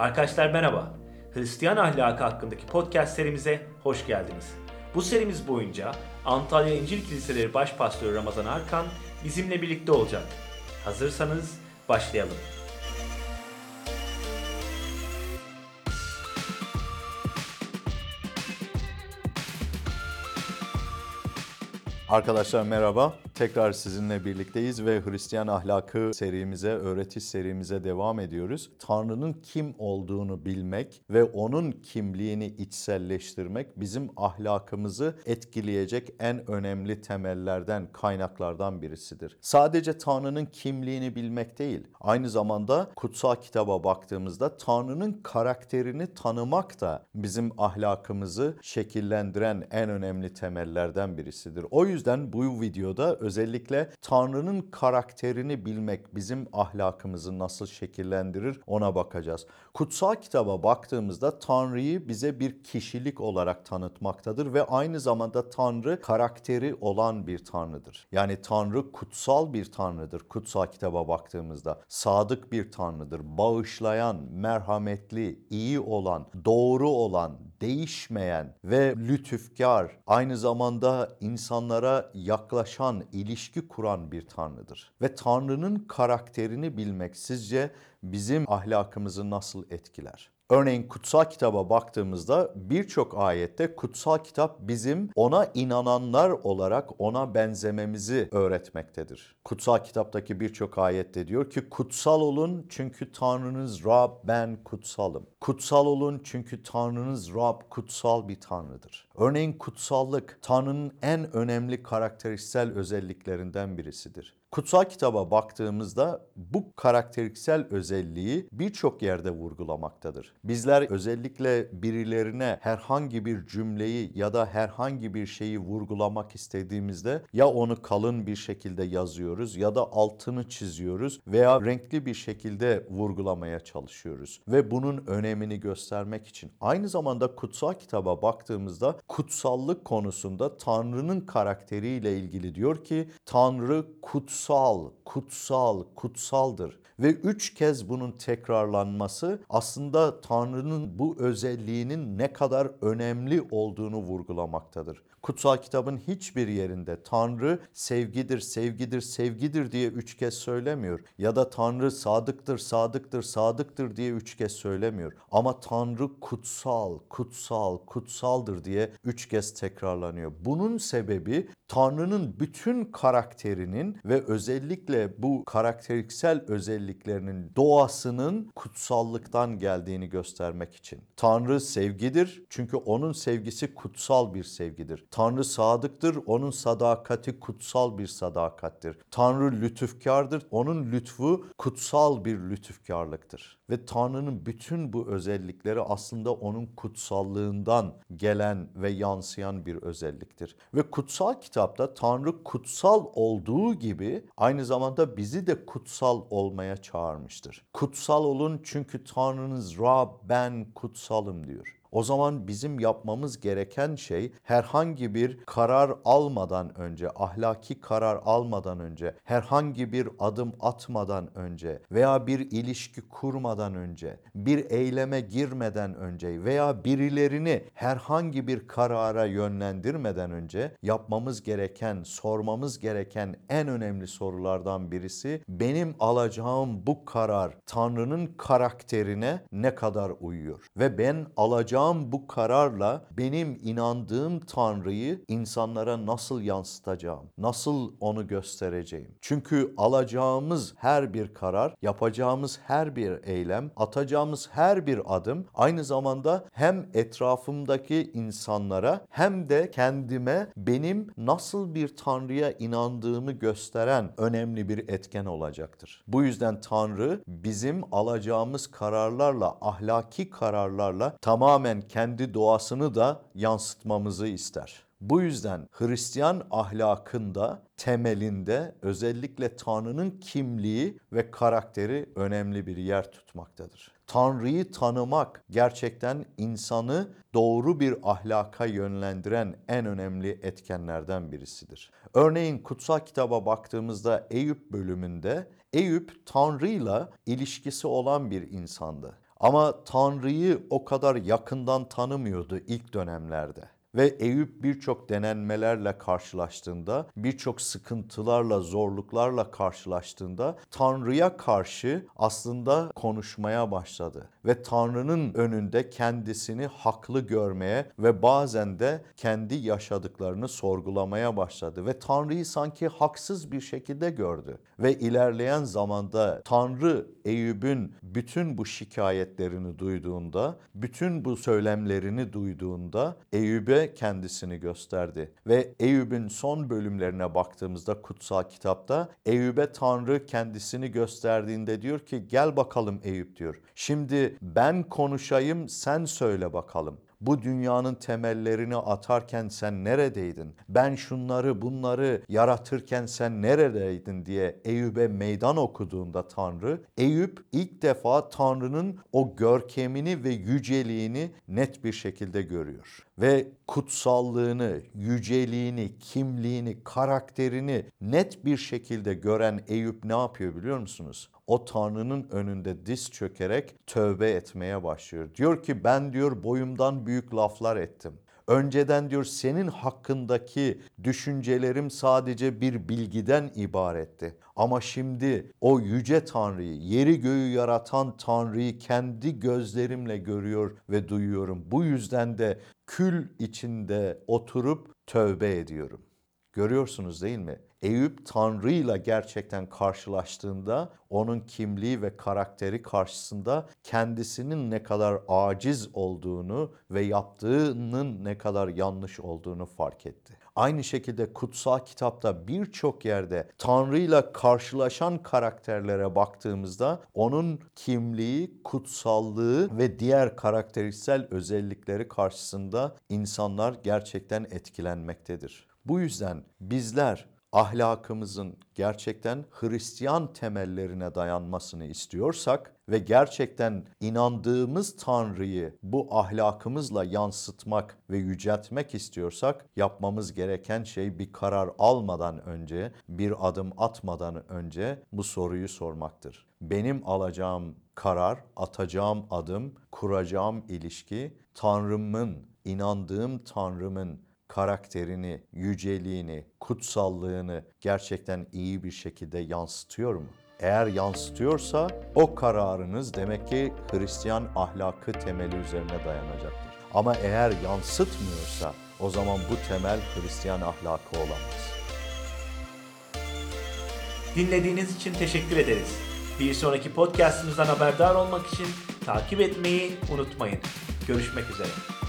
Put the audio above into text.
Arkadaşlar merhaba. Hristiyan ahlakı hakkındaki podcast serimize hoş geldiniz. Bu serimiz boyunca Antalya İncil Kiliseleri Başpastörü Ramazan Arkan bizimle birlikte olacak. Hazırsanız başlayalım. Arkadaşlar merhaba. Tekrar sizinle birlikteyiz ve Hristiyan ahlakı serimize, öğretiş serimize devam ediyoruz. Tanrı'nın kim olduğunu bilmek ve onun kimliğini içselleştirmek bizim ahlakımızı etkileyecek en önemli temellerden, kaynaklardan birisidir. Sadece Tanrı'nın kimliğini bilmek değil, aynı zamanda kutsal kitaba baktığımızda Tanrı'nın karakterini tanımak da bizim ahlakımızı şekillendiren en önemli temellerden birisidir. O yüzden bu videoda özellikle Tanrı'nın karakterini bilmek bizim ahlakımızı nasıl şekillendirir ona bakacağız. Kutsal kitaba baktığımızda Tanrı'yı bize bir kişilik olarak tanıtmaktadır ve aynı zamanda Tanrı karakteri olan bir Tanrı'dır. Yani Tanrı kutsal bir Tanrı'dır kutsal kitaba baktığımızda. Sadık bir Tanrı'dır. Bağışlayan, merhametli, iyi olan, doğru olan, değişmeyen ve lütufkar, aynı zamanda insanlara yaklaşan, ilişki kuran bir Tanrı'dır. Ve Tanrı'nın karakterini bilmek sizce bizim ahlakımızı nasıl etkiler? Örneğin kutsal kitaba baktığımızda birçok ayette kutsal kitap bizim ona inananlar olarak ona benzememizi öğretmektedir. Kutsal kitaptaki birçok ayette diyor ki kutsal olun çünkü Tanrınız Rab ben kutsalım. Kutsal olun çünkü Tanrınız Rab kutsal bir Tanrı'dır. Örneğin kutsallık Tanrı'nın en önemli karakteristik özelliklerinden birisidir. Kutsal kitaba baktığımızda bu karakteriksel özelliği birçok yerde vurgulamaktadır. Bizler özellikle birilerine herhangi bir cümleyi ya da herhangi bir şeyi vurgulamak istediğimizde ya onu kalın bir şekilde yazıyoruz ya da altını çiziyoruz veya renkli bir şekilde vurgulamaya çalışıyoruz. Ve bunun önemini göstermek için aynı zamanda kutsal kitaba baktığımızda kutsallık konusunda Tanrı'nın karakteriyle ilgili diyor ki Tanrı kutsaldır. Ve 3 kez bunun tekrarlanması aslında Tanrı'nın bu özelliğinin ne kadar önemli olduğunu vurgulamaktadır. Kutsal kitabın hiçbir yerinde Tanrı sevgidir diye 3 kez söylemiyor. Ya da Tanrı sadıktır diye 3 kez söylemiyor. Ama Tanrı kutsaldır diye 3 kez tekrarlanıyor. Bunun sebebi Tanrı'nın bütün karakterinin ve özellikle bu karakteriksel özelliklerinin doğasının kutsallıktan geldiğini göstermek için. Tanrı sevgidir çünkü onun sevgisi kutsal bir sevgidir. Tanrı sadıktır, onun sadakati kutsal bir sadakattir. Tanrı lütufkardır, onun lütfu kutsal bir lütufkarlıktır. Ve Tanrı'nın bütün bu özellikleri aslında onun kutsallığından gelen ve yansıyan bir özelliktir. Ve kutsal kitapta Tanrı kutsal olduğu gibi aynı zamanda bizi de kutsal olmaya çağırmıştır. Kutsal olun çünkü Tanrınız Rab ben kutsalım diyor. O zaman bizim yapmamız gereken şey herhangi bir karar almadan önce, ahlaki karar almadan önce, herhangi bir adım atmadan önce veya bir ilişki kurmadan önce, bir eyleme girmeden önce veya birilerini herhangi bir karara yönlendirmeden önce yapmamız gereken, sormamız gereken en önemli sorulardan birisi benim alacağım bu karar Tanrı'nın karakterine ne kadar uyuyor? Ve ben alacağım bu kararla benim inandığım Tanrı'yı insanlara nasıl yansıtacağım? Nasıl onu göstereceğim? Çünkü alacağımız her bir karar, yapacağımız her bir eylem, atacağımız her bir adım aynı zamanda hem etrafımdaki insanlara hem de kendime benim nasıl bir Tanrı'ya inandığımı gösteren önemli bir etken olacaktır. Bu yüzden Tanrı bizim alacağımız kararlarla, ahlaki kararlarla tamamen kendi doğasını da yansıtmamızı ister. Bu yüzden Hristiyan ahlakında temelinde özellikle Tanrı'nın kimliği ve karakteri önemli bir yer tutmaktadır. Tanrı'yı tanımak gerçekten insanı doğru bir ahlaka yönlendiren en önemli etkenlerden birisidir. Örneğin kutsal kitaba baktığımızda Eyüp bölümünde Eyüp Tanrı'yla ilişkisi olan bir insandı. Ama Tanrı'yı o kadar yakından tanımıyordu ilk dönemlerde. Ve Eyüp birçok denenmelerle karşılaştığında, birçok sıkıntılarla, zorluklarla karşılaştığında Tanrı'ya karşı aslında konuşmaya başladı. Ve Tanrı'nın önünde kendisini haklı görmeye ve bazen de kendi yaşadıklarını sorgulamaya başladı. Ve Tanrı'yı sanki haksız bir şekilde gördü. Ve ilerleyen zamanda Tanrı Eyüp'ün bütün bu şikayetlerini duyduğunda, bütün bu söylemlerini duyduğunda Eyüp'e kendisini gösterdi. Ve Eyüp'ün son bölümlerine baktığımızda kutsal kitapta Eyüp'e Tanrı kendisini gösterdiğinde diyor ki gel bakalım Eyüp diyor. Şimdi ben konuşayım sen söyle bakalım. Bu dünyanın temellerini atarken sen neredeydin? Ben şunları bunları yaratırken sen neredeydin diye Eyüp'e meydan okuduğunda Tanrı, Eyüp ilk defa Tanrı'nın o görkemini ve yüceliğini net bir şekilde görüyor. Ve kutsallığını, yüceliğini, kimliğini, karakterini net bir şekilde gören Eyüp ne yapıyor biliyor musunuz? O Tanrı'nın önünde diz çökerek tövbe etmeye başlıyor. Diyor ki ben diyor boyumdan büyük laflar ettim. Önceden diyor senin hakkındaki düşüncelerim sadece bir bilgiden ibaretti. Ama şimdi o yüce Tanrı'yı, yeri göğü yaratan Tanrı'yı kendi gözlerimle görüyor ve duyuyorum. Bu yüzden de kül içinde oturup tövbe ediyorum. Görüyorsunuz değil mi? Eyüp Tanrı'yla gerçekten karşılaştığında onun kimliği ve karakteri karşısında kendisinin ne kadar aciz olduğunu ve yaptığının ne kadar yanlış olduğunu fark etti. Aynı şekilde kutsal kitapta birçok yerde Tanrı'yla karşılaşan karakterlere baktığımızda onun kimliği, kutsallığı ve diğer karakterisel özellikleri karşısında insanlar gerçekten etkilenmektedir. Bu yüzden bizler ahlakımızın gerçekten Hristiyan temellerine dayanmasını istiyorsak ve gerçekten inandığımız Tanrı'yı bu ahlakımızla yansıtmak ve yüceltmek istiyorsak yapmamız gereken şey bir karar almadan önce, bir adım atmadan önce bu soruyu sormaktır. Benim alacağım karar, atacağım adım, kuracağım ilişki Tanrımın, inandığım Tanrımın karakterini, yüceliğini, kutsallığını gerçekten iyi bir şekilde yansıtıyor mu? Eğer yansıtıyorsa o kararınız demek ki Hristiyan ahlakı temeli üzerine dayanacaktır. Ama eğer yansıtmıyorsa o zaman bu temel Hristiyan ahlakı olamaz. Dinlediğiniz için teşekkür ederiz. Bir sonraki podcastımızdan haberdar olmak için takip etmeyi unutmayın. Görüşmek üzere.